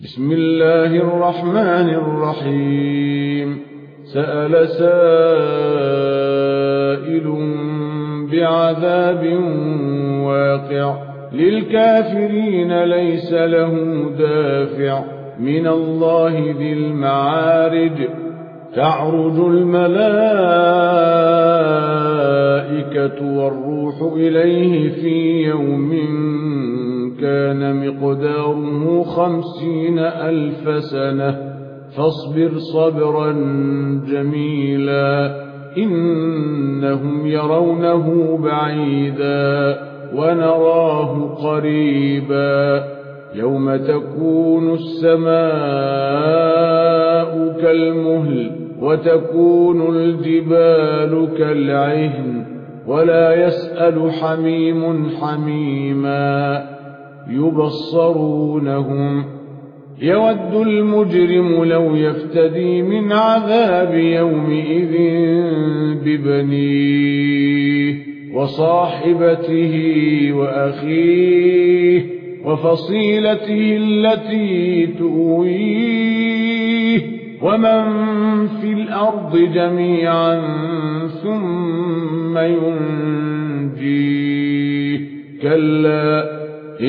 بسم الله الرحمن الرحيم. سأل سائل بعذاب واقع للكافرين ليس له دافع من الله ذي المعارج. تعرج الملائكة والروح إليه في يوم كان مقداره 50,000 سنة فاصبر صبرا جميلا إنهم يرونه بعيدا ونراه قريبا. يوم تكون السماء كالمهل وتكون الجبال كالعهن ولا يسأل حميم حميما يبصرونهم. يود المجرم لو يفتدي من عذاب يومئذ ببنيه وصاحبته وأخيه وفصيلته التي تؤويه ومن في الأرض جميعا ثم ينجيه. كلا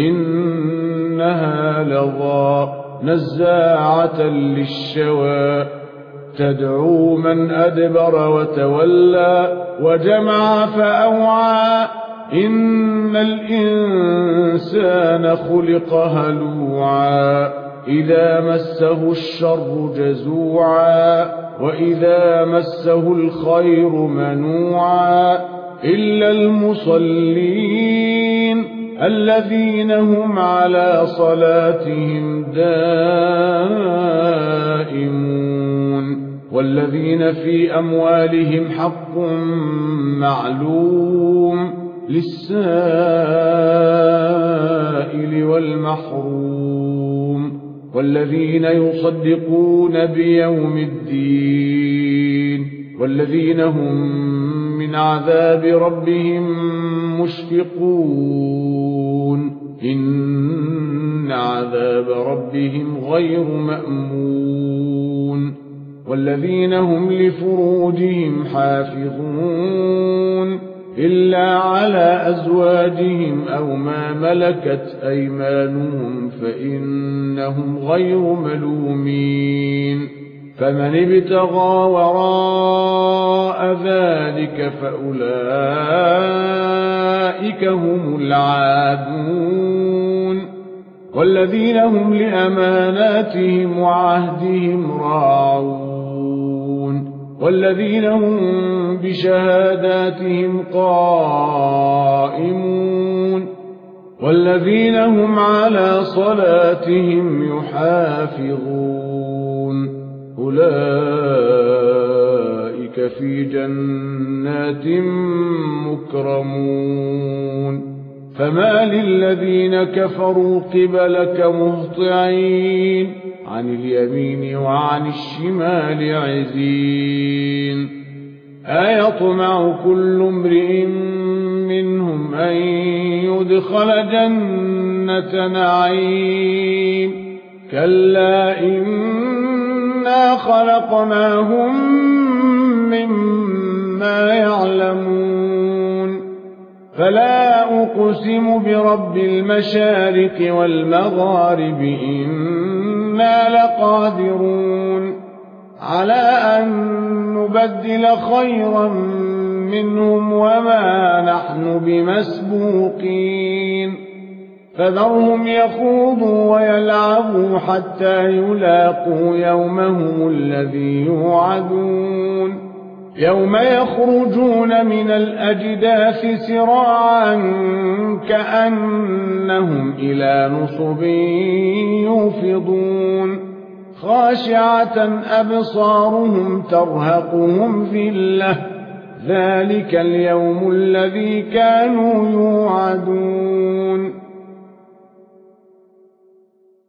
إنها لظى نزاعة للشوى تدعو من أدبر وتولى وجمع فأوعى. إن الإنسان خلق هلوعا إذا مسه الشر جزوعا وإذا مسه الخير منوعا إلا المصلين الذين هم على صلاتهم دائمون والذين في أموالهم حق معلوم للسائل والمحروم والذين يصدقون بيوم الدين والذين هم من عذاب ربهم مشفقون. إن عذاب ربهم غير مأمون والذين هم لفروجهم حافظون إلا على أزواجهم أو ما ملكت أيمانهم فإنهم غير ملومين. فمن ابتغى وراء ذلك فأولئك هم العادون والذين هم لأماناتهم وعهدهم راعون والذين هم بشهاداتهم قائمون والذين هم على صلاتهم يحافظون. أولئك في جنات مكرمون. فما للذين كفروا قبلك مهطعين عن اليمين وعن الشمال عزين. أيطمع كل امرئ منهم أن يدخل جنة نعيم كلا إنا خلقناهم مما يعلمون. فلا أقسم برب المشارق والمغارب إنا لقادرون على أن نبدل خيرا منهم وما نحن بمسبوقين. فذرهم يخوضوا ويلعبوا حتى يلاقوا يومهم الذي يوعدون. يوم يخرجون من الأجداث سراعا كأنهم إلى نصب يوفضون. خاشعة أبصارهم ترهقهم ذلة ذلك اليوم الذي كانوا يوعدون.